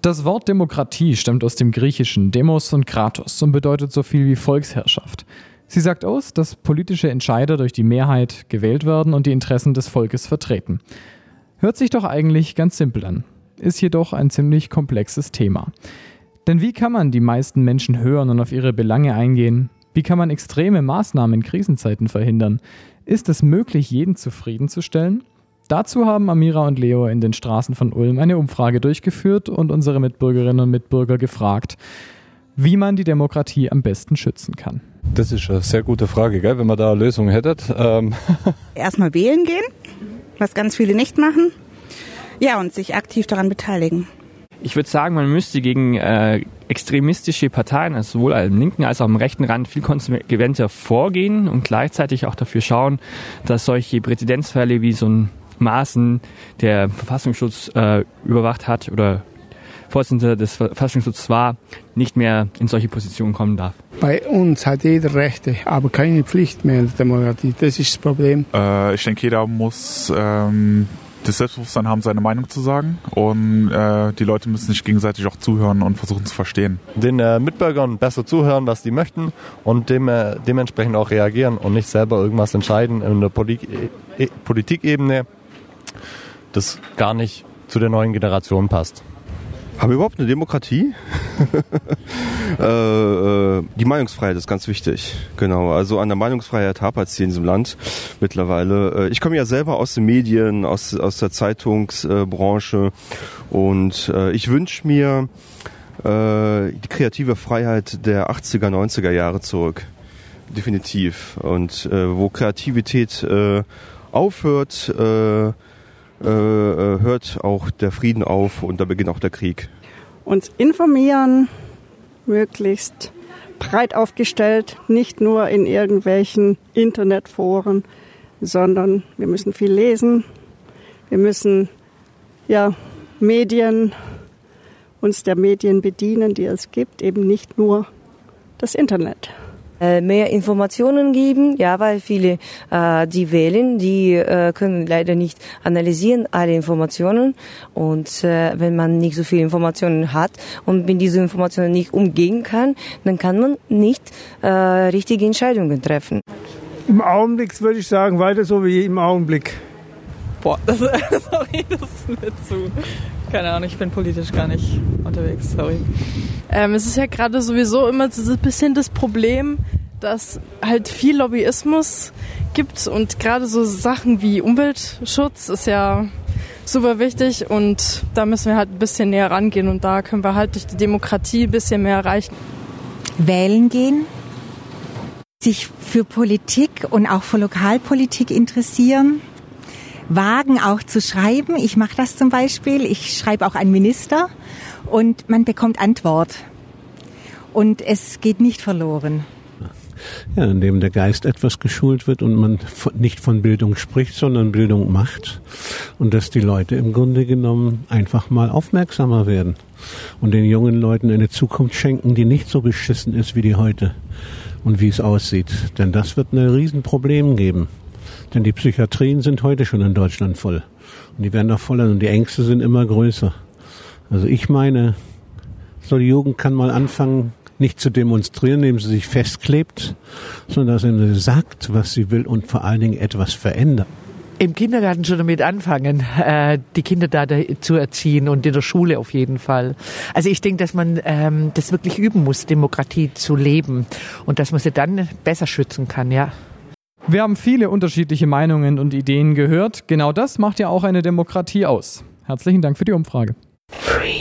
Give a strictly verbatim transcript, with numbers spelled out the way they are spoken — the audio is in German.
Das Wort Demokratie stammt aus dem Griechischen Demos und Kratos und bedeutet so viel wie Volksherrschaft. Sie sagt aus, dass politische Entscheider durch die Mehrheit gewählt werden und die Interessen des Volkes vertreten. Hört sich doch eigentlich ganz simpel an, ist jedoch ein ziemlich komplexes Thema. Denn wie kann man die meisten Menschen hören und auf ihre Belange eingehen? Wie kann man extreme Maßnahmen in Krisenzeiten verhindern? Ist es möglich, jeden zufriedenzustellen? Dazu haben Amira und Leo in den Straßen von Ulm eine Umfrage durchgeführt und unsere Mitbürgerinnen und Mitbürger gefragt, wie man die Demokratie am besten schützen kann. Das ist eine sehr gute Frage, gell? Wenn man da eine Lösung hätte. Ähm. Erstmal wählen gehen, was ganz viele nicht machen. Ja, und sich aktiv daran beteiligen. Ich würde sagen, man müsste gegen äh, extremistische Parteien, also sowohl am linken als auch am rechten Rand, viel konsequenter vorgehen und gleichzeitig auch dafür schauen, dass solche Präzedenzfälle wie so ein Maaßen, der Verfassungsschutz äh, überwacht hat oder Vorsitzender des Verfassungsschutzes war, nicht mehr in solche Positionen kommen darf. Bei uns hat jeder Rechte, aber keine Pflicht mehr in der Demokratie. Das ist das Problem. Äh, ich denke, jeder muss ähm, das Selbstbewusstsein haben, seine Meinung zu sagen. Und äh, die Leute müssen sich gegenseitig auch zuhören und versuchen zu verstehen. Den äh, Mitbürgern besser zuhören, was die möchten und dem, äh, dementsprechend auch reagieren und nicht selber irgendwas entscheiden in der Poli- äh, Politikebene, das gar nicht zu der neuen Generation passt. Haben wir überhaupt eine Demokratie? äh, äh, die Meinungsfreiheit ist ganz wichtig. Genau, also an der Meinungsfreiheit hapert es hier in diesem Land mittlerweile. Ich komme ja selber aus den Medien, aus, aus der Zeitungsbranche und äh, ich wünsche mir äh, die kreative Freiheit der achtziger, neunziger Jahre zurück. Definitiv. Und äh, wo Kreativität äh, aufhört, äh, Äh, hört auch der Frieden auf und da beginnt auch der Krieg. Uns informieren, möglichst breit aufgestellt, nicht nur in irgendwelchen Internetforen, sondern wir müssen viel lesen, wir müssen ja Medien, uns der Medien bedienen, die es gibt, eben nicht nur das Internet. Mehr Informationen geben, ja, weil viele, äh, die wählen, die äh, können leider nicht analysieren alle Informationen und äh, wenn man nicht so viele Informationen hat und mit diesen Informationen nicht umgehen kann, dann kann man nicht äh, richtige Entscheidungen treffen. Im Augenblick würde ich sagen, weiter so wie im Augenblick. Boah, das, sorry, das ist mir zu... Keine Ahnung, ich bin politisch gar nicht unterwegs, sorry. Ähm, es ist ja gerade sowieso immer so ein bisschen das Problem, dass halt viel Lobbyismus gibt und gerade so Sachen wie Umweltschutz ist ja super wichtig und da müssen wir halt ein bisschen näher rangehen und da können wir halt durch die Demokratie ein bisschen mehr erreichen. Wählen gehen, sich für Politik und auch für Lokalpolitik interessieren. Wagen auch zu schreiben. Ich mache das zum Beispiel. Ich schreibe auch an Minister und man bekommt Antwort. Und es geht nicht verloren. Ja, indem der Geist etwas geschult wird und man nicht von Bildung spricht, sondern Bildung macht. Und dass die Leute im Grunde genommen einfach mal aufmerksamer werden und den jungen Leuten eine Zukunft schenken, die nicht so beschissen ist wie die heute und wie es aussieht. Denn das wird ein Riesenproblem geben. Denn die Psychiatrien sind heute schon in Deutschland voll. Und die werden noch voller und die Ängste sind immer größer. Also ich meine, so die Jugend kann mal anfangen, nicht zu demonstrieren, indem sie sich festklebt, sondern dass sie sagt, was sie will und vor allen Dingen etwas verändert. Im Kindergarten schon damit anfangen, äh, die Kinder da zu erziehen und in der Schule auf jeden Fall. Also ich denke, dass man ähm, das wirklich üben muss, Demokratie zu leben und dass man sie dann besser schützen kann, ja. Wir haben viele unterschiedliche Meinungen und Ideen gehört. Genau das macht ja auch eine Demokratie aus. Herzlichen Dank für die Umfrage. Free.